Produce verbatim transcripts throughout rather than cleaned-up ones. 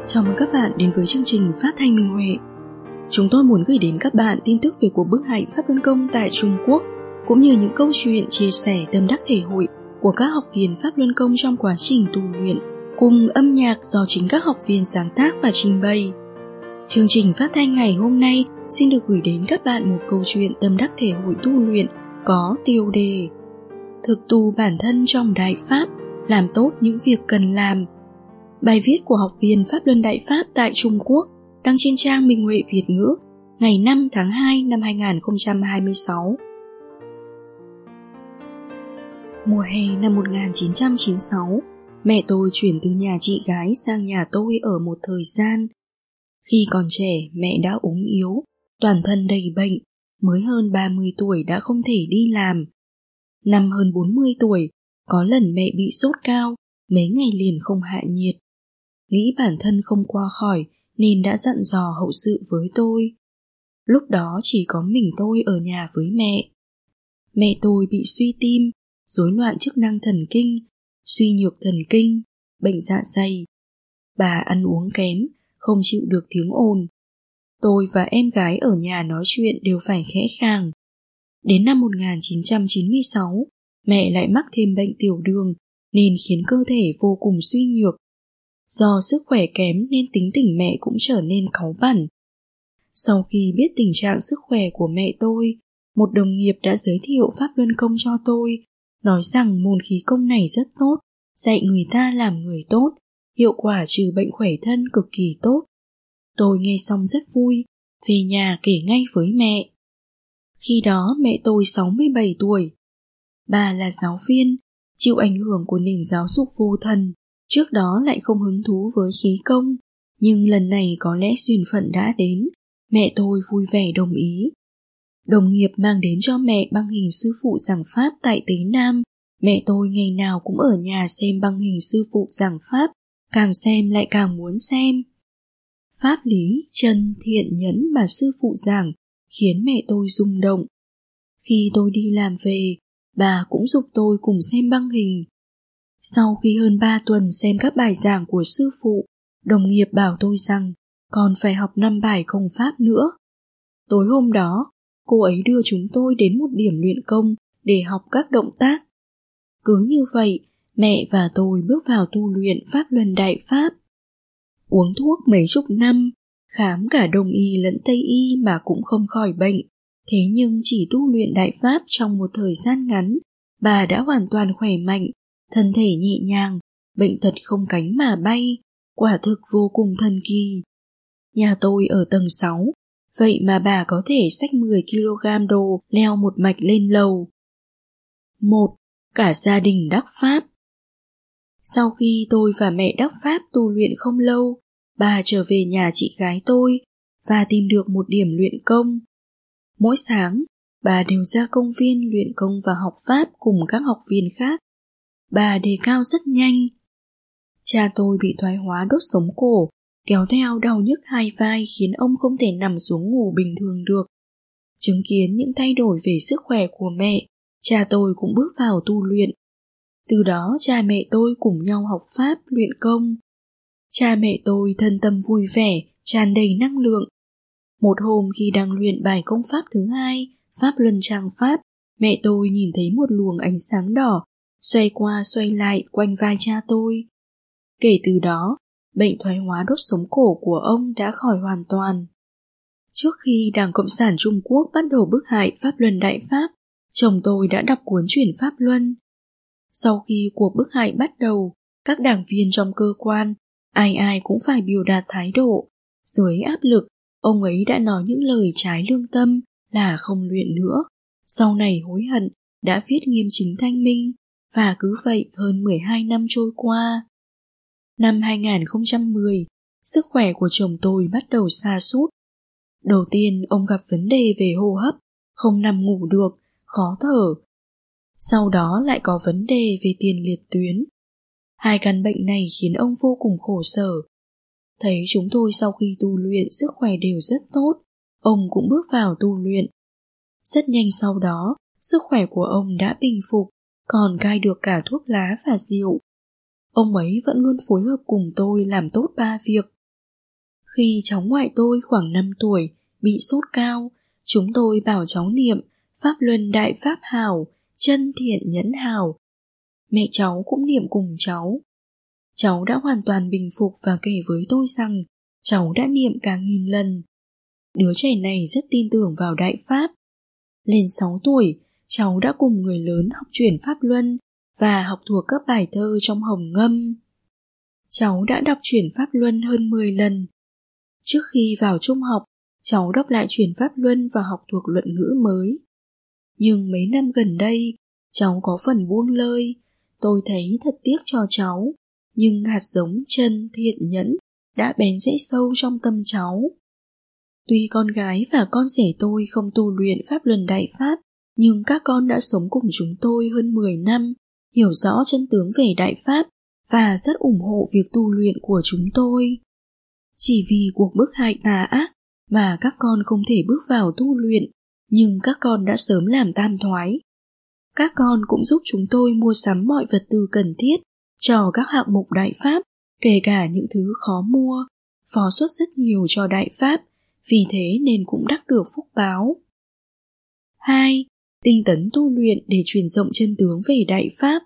Chào mừng các bạn đến với chương trình phát thanh Minh Huệ. Chúng tôi muốn gửi đến các bạn tin tức về cuộc bức hại Pháp Luân Công tại Trung Quốc, cũng như những câu chuyện chia sẻ tâm đắc thể hội của các học viên Pháp Luân Công trong quá trình tu luyện, cùng âm nhạc do chính các học viên sáng tác và trình bày. Chương trình phát thanh ngày hôm nay xin được gửi đến các bạn một câu chuyện tâm đắc thể hội tu luyện có tiêu đề Thực tu bản thân trong Đại Pháp, làm tốt những việc cần làm. Bài viết của học viên Pháp Luân Đại Pháp tại Trung Quốc đăng trên trang Minh Huệ Việt ngữ ngày năm tháng hai năm hai nghìn không trăm hai mươi sáu. Mùa hè năm một nghìn chín trăm chín mươi sáu, mẹ tôi chuyển từ nhà chị gái sang nhà tôi ở một thời gian. Khi còn trẻ, mẹ đã ốm yếu, toàn thân đầy bệnh, mới hơn ba mươi tuổi đã không thể đi làm. Năm hơn bốn mươi tuổi, có lần mẹ bị sốt cao, mấy ngày liền không hạ nhiệt. Nghĩ bản thân không qua khỏi nên đã dặn dò hậu sự với tôi. Lúc đó chỉ có mình tôi ở nhà với mẹ. Mẹ tôi bị suy tim, rối loạn chức năng thần kinh, suy nhược thần kinh, bệnh dạ dày. Bà ăn uống kém, không chịu được tiếng ồn. Tôi và em gái ở nhà nói chuyện đều phải khẽ khàng. Đến năm một nghìn chín trăm chín mươi sáu, mẹ lại mắc thêm bệnh tiểu đường nên khiến cơ thể vô cùng suy nhược. Do sức khỏe kém nên tính tình mẹ cũng trở nên cáu bẳn. Sau khi biết tình trạng sức khỏe của mẹ tôi, một đồng nghiệp đã giới thiệu Pháp Luân Công cho tôi, nói rằng môn khí công này rất tốt, dạy người ta làm người tốt, hiệu quả trừ bệnh khỏe thân cực kỳ tốt. Tôi nghe xong rất vui, về nhà kể ngay với mẹ. Khi đó mẹ tôi sáu mươi bảy tuổi. Bà là giáo viên, chịu ảnh hưởng của nền giáo dục vô thần, trước đó lại không hứng thú với khí công, nhưng lần này có lẽ duyên phận đã đến, mẹ tôi vui vẻ đồng ý. Đồng nghiệp mang đến cho mẹ băng hình sư phụ giảng Pháp tại Tế Nam, mẹ tôi ngày nào cũng ở nhà xem băng hình sư phụ giảng Pháp, càng xem lại càng muốn xem. Pháp lý, chân, thiện, nhẫn mà sư phụ giảng khiến mẹ tôi rung động. Khi tôi đi làm về, bà cũng giục tôi cùng xem băng hình. Sau khi hơn ba tuần xem các bài giảng của sư phụ, đồng nghiệp bảo tôi rằng còn phải học năm bài công pháp nữa. Tối hôm đó, cô ấy đưa chúng tôi đến một điểm luyện công để học các động tác. Cứ như vậy, mẹ và tôi bước vào tu luyện Pháp Luân Đại Pháp. Uống thuốc mấy chục năm, khám cả Đông y lẫn Tây y mà cũng không khỏi bệnh. Thế nhưng chỉ tu luyện Đại Pháp trong một thời gian ngắn, bà đã hoàn toàn khỏe mạnh, thân thể nhẹ nhàng, bệnh tật không cánh mà bay, quả thực vô cùng thần kỳ. Nhà tôi ở tầng sáu, vậy mà bà có thể xách mười ki lô gam đồ leo một mạch lên lầu. Một. Cả gia đình đắc Pháp. Sau khi tôi và mẹ đắc Pháp tu luyện không lâu, bà trở về nhà chị gái tôi và tìm được một điểm luyện công. Mỗi sáng, bà đều ra công viên luyện công và học Pháp cùng các học viên khác. Bà đề cao rất nhanh. Cha tôi bị thoái hóa đốt sống cổ, kéo theo đau nhức hai vai khiến ông không thể nằm xuống ngủ bình thường được. Chứng kiến những thay đổi về sức khỏe của mẹ, cha tôi cũng bước vào tu luyện. Từ đó cha mẹ tôi cùng nhau học Pháp luyện công. Cha mẹ tôi thân tâm vui vẻ, tràn đầy năng lượng. Một hôm khi đang luyện bài công pháp thứ hai, Pháp Luân Trang Pháp, mẹ tôi nhìn thấy một luồng ánh sáng đỏ xoay qua xoay lại quanh vai cha tôi. Kể từ đó, bệnh thoái hóa đốt sống cổ của ông đã khỏi hoàn toàn. Trước khi Đảng Cộng sản Trung Quốc bắt đầu bức hại Pháp Luân Đại Pháp, chồng tôi đã đọc cuốn Chuyển Pháp Luân. Sau khi cuộc bức hại bắt đầu, các đảng viên trong cơ quan, ai ai cũng phải biểu đạt thái độ. Dưới áp lực, ông ấy đã nói những lời trái lương tâm là không luyện nữa. Sau này hối hận, đã viết nghiêm chính thanh minh, và cứ vậy hơn mười hai năm trôi qua. Năm hai nghìn không trăm mười, sức khỏe của chồng tôi bắt đầu sa sút. Đầu tiên ông gặp vấn đề về hô hấp, không nằm ngủ được, khó thở. Sau đó lại có vấn đề về tiền liệt tuyến. Hai căn bệnh này khiến ông vô cùng khổ sở. Thấy chúng tôi sau khi tu luyện sức khỏe đều rất tốt, ông cũng bước vào tu luyện. Rất nhanh sau đó, sức khỏe của ông đã bình phục, còn cai được cả thuốc lá và rượu. Ông ấy vẫn luôn phối hợp cùng tôi làm tốt ba việc: Khi cháu ngoại tôi khoảng năm tuổi bị sốt cao, chúng tôi bảo cháu niệm Pháp Luân Đại Pháp Hảo, chân thiện nhẫn hảo. Mẹ cháu cũng niệm cùng cháu. Cháu đã hoàn toàn bình phục và kể với tôi rằng cháu đã niệm cả nghìn lần. Đứa trẻ này rất tin tưởng vào Đại Pháp. Lên sáu tuổi, cháu đã cùng người lớn học chuyển Pháp Luân và học thuộc các bài thơ trong Hồng Ngâm. Cháu đã đọc chuyển Pháp Luân hơn mười lần. Trước khi vào trung học, cháu đọc lại chuyển Pháp Luân và học thuộc luận ngữ mới. Nhưng mấy năm gần đây, cháu có phần buông lơi. Tôi thấy thật tiếc cho cháu, nhưng hạt giống chân thiện nhẫn đã bén rễ sâu trong tâm cháu. Tuy con gái và con rể tôi không tu luyện Pháp Luân Đại Pháp, nhưng các con đã sống cùng chúng tôi hơn mười năm, hiểu rõ chân tướng về Đại Pháp và rất ủng hộ việc tu luyện của chúng tôi. Chỉ vì cuộc bức hại tà ác mà các con không thể bước vào tu luyện, nhưng các con đã sớm làm tam thoái. Các con cũng giúp chúng tôi mua sắm mọi vật tư cần thiết cho các hạng mục Đại Pháp, kể cả những thứ khó mua, phó xuất rất nhiều cho Đại Pháp, vì thế nên cũng đắc được phúc báo. hai. Tinh tấn tu luyện để truyền rộng chân tướng về Đại Pháp.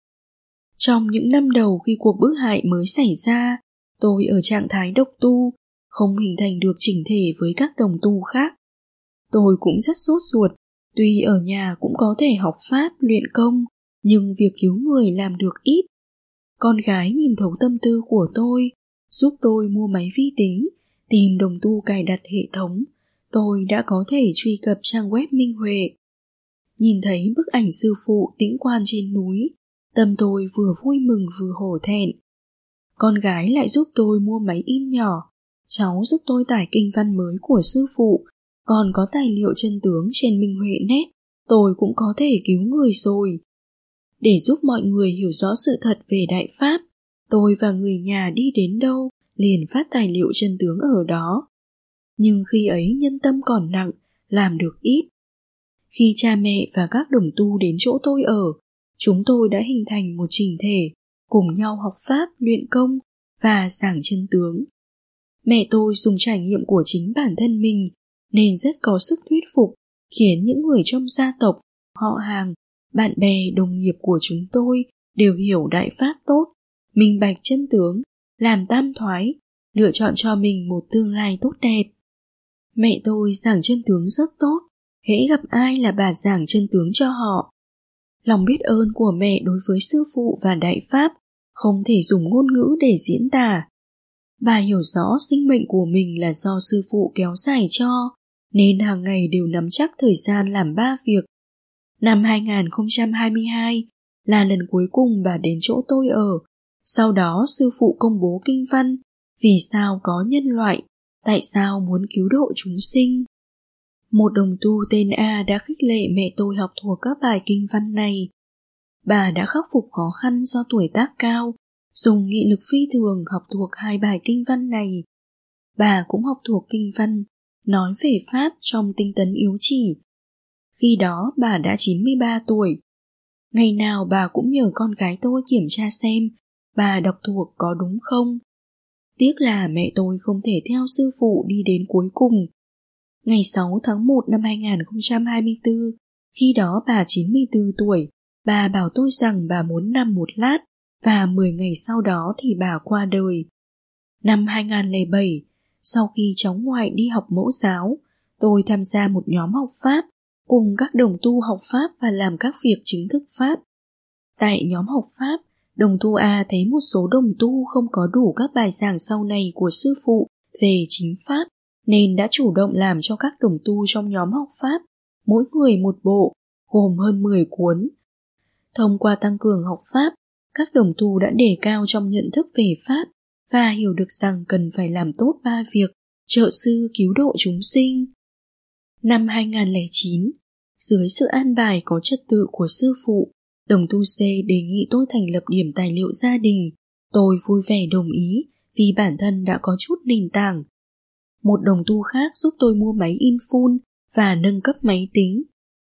Trong những năm đầu khi cuộc bức hại mới xảy ra, tôi ở trạng thái độc tu, không hình thành được chỉnh thể với các đồng tu khác. Tôi cũng rất sốt ruột, tuy ở nhà cũng có thể học Pháp, luyện công, nhưng việc cứu người làm được ít. Con gái nhìn thấu tâm tư của tôi, giúp tôi mua máy vi tính, tìm đồng tu cài đặt hệ thống. Tôi đã có thể truy cập trang web Minh Huệ. Nhìn thấy bức ảnh sư phụ tĩnh quan trên núi, tâm tôi vừa vui mừng vừa hổ thẹn. Con gái lại giúp tôi mua máy in nhỏ, cháu giúp tôi tải kinh văn mới của sư phụ, còn có tài liệu chân tướng trên Minh Huệ Net, tôi cũng có thể cứu người rồi. Để giúp mọi người hiểu rõ sự thật về Đại Pháp, tôi và người nhà đi đến đâu liền phát tài liệu chân tướng ở đó. Nhưng khi ấy nhân tâm còn nặng, làm được ít. Khi cha mẹ và các đồng tu đến chỗ tôi ở, chúng tôi đã hình thành một chỉnh thể, cùng nhau học Pháp, luyện công và giảng chân tướng. Mẹ tôi dùng trải nghiệm của chính bản thân mình nên rất có sức thuyết phục, khiến những người trong gia tộc, họ hàng, bạn bè, đồng nghiệp của chúng tôi đều hiểu Đại Pháp tốt, minh bạch chân tướng, làm tam thoái, lựa chọn cho mình một tương lai tốt đẹp. Mẹ tôi giảng chân tướng rất tốt, hễ gặp ai là bà giảng chân tướng cho họ. Lòng biết ơn của mẹ đối với sư phụ và Đại Pháp không thể dùng ngôn ngữ để diễn tả. Bà hiểu rõ sinh mệnh của mình là do sư phụ kéo dài cho, nên hàng ngày đều nắm chắc thời gian làm ba việc. Năm hai không hai hai là lần cuối cùng bà đến chỗ tôi ở. Sau đó sư phụ công bố kinh văn, vì sao có nhân loại, tại sao muốn cứu độ chúng sinh. Một đồng tu tên A đã khích lệ mẹ tôi học thuộc các bài kinh văn này. Bà đã khắc phục khó khăn do tuổi tác cao, dùng nghị lực phi thường học thuộc hai bài kinh văn này. Bà cũng học thuộc kinh văn nói về Pháp trong tinh tấn yếu chỉ. Khi đó bà đã chín mươi ba tuổi. Ngày nào bà cũng nhờ con gái tôi kiểm tra xem bà đọc thuộc có đúng không. Tiếc là mẹ tôi không thể theo sư phụ đi đến cuối cùng. Ngày sáu tháng một năm hai không hai tư, khi đó bà chín mươi tư tuổi, bà bảo tôi rằng bà muốn nằm một lát và mười ngày sau đó thì bà qua đời. Năm hai không không bảy, sau khi cháu ngoại đi học mẫu giáo, tôi tham gia một nhóm học Pháp, cùng các đồng tu học Pháp và làm các việc chứng thực Pháp. Tại nhóm học Pháp, đồng tu A thấy một số đồng tu không có đủ các bài giảng sau này của sư phụ về chính Pháp, nên đã chủ động làm cho các đồng tu trong nhóm học Pháp, mỗi người một bộ, gồm hơn mười cuốn. Thông qua tăng cường học Pháp, các đồng tu đã đề cao trong nhận thức về Pháp và hiểu được rằng cần phải làm tốt ba việc, trợ sư cứu độ chúng sinh. Năm hai không không chín, dưới sự an bài có trật tự của sư phụ, đồng tu C đề nghị tôi thành lập điểm tài liệu gia đình. Tôi vui vẻ đồng ý vì bản thân đã có chút nền tảng. Một đồng tu khác giúp tôi mua máy in full và nâng cấp máy tính.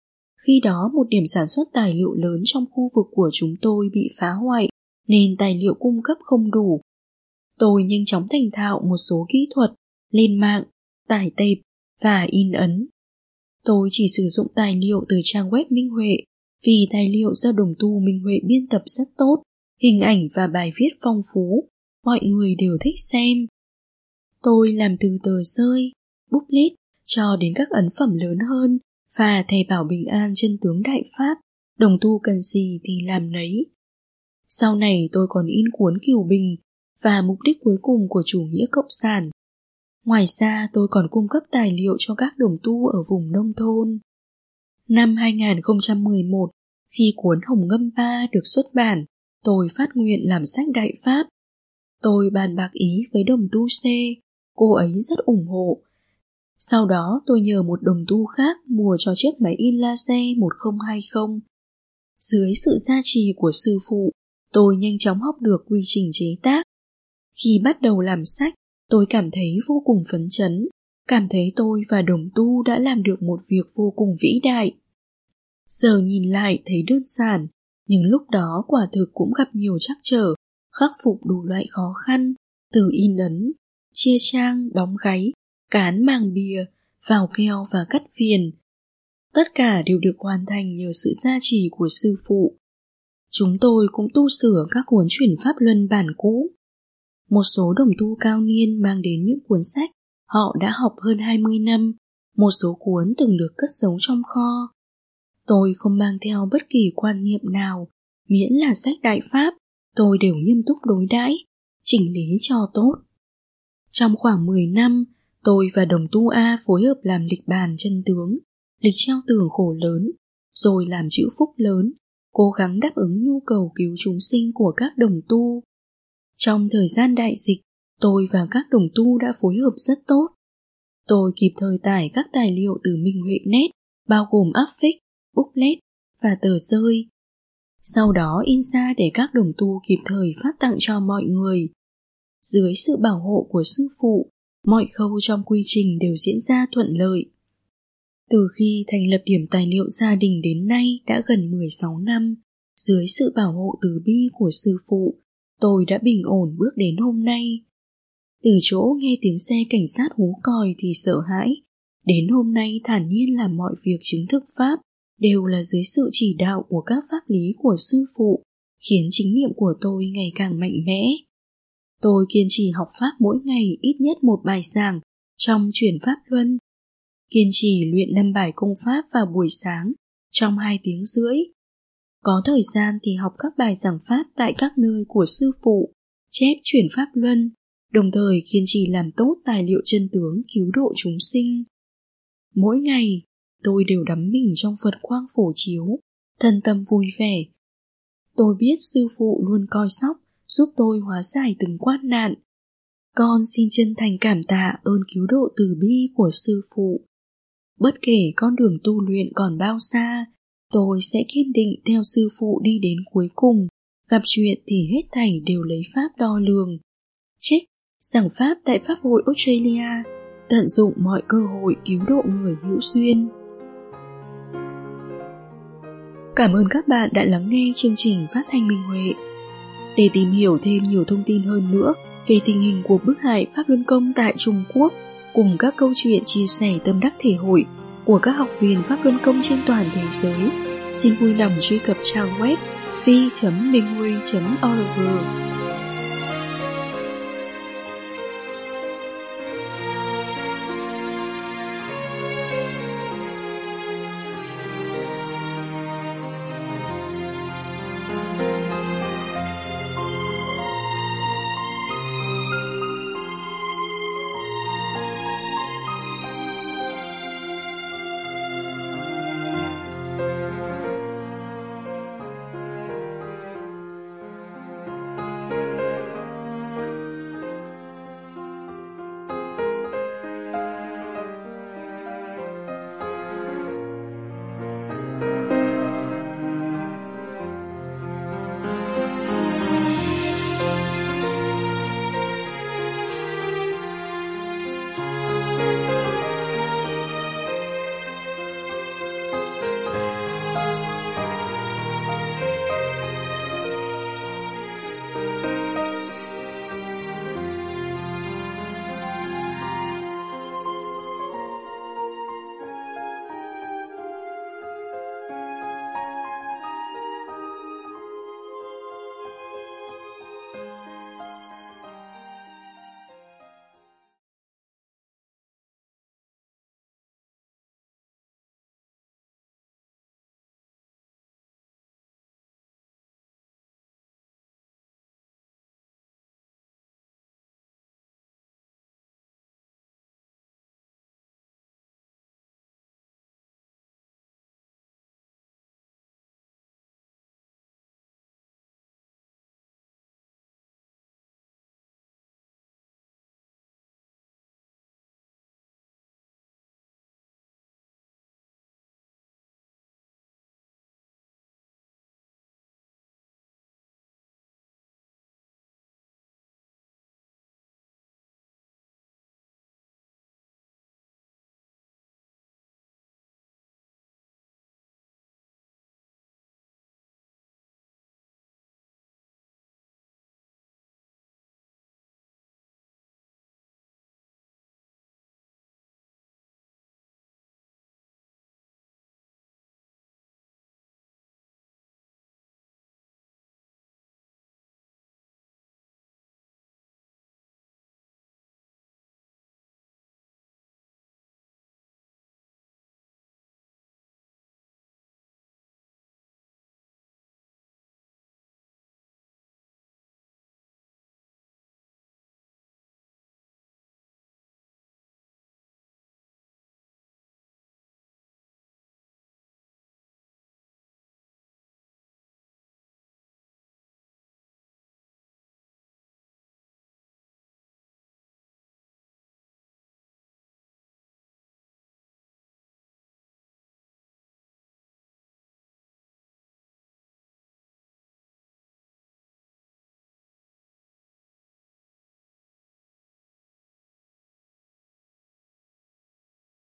Khi đó một điểm sản xuất tài liệu lớn trong khu vực của chúng tôi bị phá hoại, nên tài liệu cung cấp không đủ. Tôi nhanh chóng thành thạo một số kỹ thuật lên mạng, tải tệp và in ấn. Tôi chỉ sử dụng tài liệu từ trang web Minh Huệ vì tài liệu do đồng tu Minh Huệ biên tập rất tốt, hình ảnh và bài viết phong phú, mọi người đều thích xem. Tôi làm từ tờ rơi, booklet cho đến các ấn phẩm lớn hơn và thầy bảo bình an chân tướng Đại Pháp, đồng tu cần gì thì làm nấy. Sau này tôi còn in cuốn Cửu Bình và mục đích cuối cùng của chủ nghĩa cộng sản. Ngoài ra tôi còn cung cấp tài liệu cho các đồng tu ở vùng nông thôn. Năm hai không một một, khi cuốn Hồng Ngâm ba được xuất bản, tôi phát nguyện làm sách Đại Pháp. Tôi bàn bạc ý với đồng tu C, cô ấy rất ủng hộ. Sau đó tôi nhờ một đồng tu khác mua cho chiếc máy in laser một không hai không. Dưới sự gia trì của sư phụ, tôi nhanh chóng học được quy trình chế tác. Khi bắt đầu làm sách, tôi cảm thấy vô cùng phấn chấn, cảm thấy tôi và đồng tu đã làm được một việc vô cùng vĩ đại. Giờ nhìn lại thấy đơn giản, nhưng lúc đó quả thực cũng gặp nhiều trắc trở, khắc phục đủ loại khó khăn, từ in ấn, chia trang, đóng gáy, cán màng bìa, vào keo và cắt viền. Tất cả đều được hoàn thành nhờ sự gia trì của sư phụ. Chúng tôi cũng tu sửa các cuốn chuyển pháp luân bản cũ. Một số đồng tu cao niên mang đến những cuốn sách họ đã học hơn hai mươi năm, một số cuốn từng được cất giấu trong kho. Tôi không mang theo bất kỳ quan niệm nào, miễn là sách Đại Pháp, tôi đều nghiêm túc đối đãi, chỉnh lý cho tốt. Trong khoảng mười năm, tôi và đồng tu A phối hợp làm lịch bàn chân tướng, lịch treo tường khổ lớn, rồi làm chữ phúc lớn, cố gắng đáp ứng nhu cầu cứu chúng sinh của các đồng tu. Trong thời gian đại dịch, tôi và các đồng tu đã phối hợp rất tốt. Tôi kịp thời tải các tài liệu từ Minh Huệ Net, bao gồm áp phích, booklet và tờ rơi. Sau đó in ra để các đồng tu kịp thời phát tặng cho mọi người. Dưới sự bảo hộ của sư phụ, mọi khâu trong quy trình đều diễn ra thuận lợi. Từ khi thành lập điểm tài liệu gia đình đến nay đã gần mười sáu năm, dưới sự bảo hộ từ bi của sư phụ, tôi đã bình ổn bước đến hôm nay. Từ chỗ nghe tiếng xe cảnh sát hú còi thì sợ hãi, đến hôm nay thản nhiên làm mọi việc chứng thực Pháp, đều là dưới sự chỉ đạo của các pháp lý của sư phụ, khiến chính niệm của tôi ngày càng mạnh mẽ. Tôi kiên trì học Pháp mỗi ngày ít nhất một bài giảng trong chuyển Pháp Luân, kiên trì luyện năm bài công Pháp vào buổi sáng trong hai tiếng rưỡi. Có thời gian thì học các bài giảng Pháp tại các nơi của sư phụ, chép chuyển Pháp Luân, đồng thời kiên trì làm tốt tài liệu chân tướng cứu độ chúng sinh. Mỗi ngày, tôi đều đắm mình trong Phật quang phổ chiếu, thân tâm vui vẻ. Tôi biết sư phụ luôn coi sóc, giúp tôi hóa giải từng quan nạn. Con xin chân thành cảm tạ ơn cứu độ từ bi của sư phụ. Bất kể con đường tu luyện còn bao xa, tôi sẽ kiên định theo sư phụ đi đến cuối cùng. Gặp chuyện thì hết thảy đều lấy Pháp đo lường. Trích, giảng Pháp tại Pháp hội Australia, tận dụng mọi cơ hội cứu độ người hữu duyên. Cảm ơn các bạn đã lắng nghe chương trình phát thanh Minh Huệ. Để tìm hiểu thêm nhiều thông tin hơn nữa về tình hình của bức hại Pháp Luân Công tại Trung Quốc, cùng các câu chuyện chia sẻ tâm đắc thể hội của các học viên Pháp Luân Công trên toàn thế giới, xin vui lòng truy cập trang web v chấm minh huy chấm org.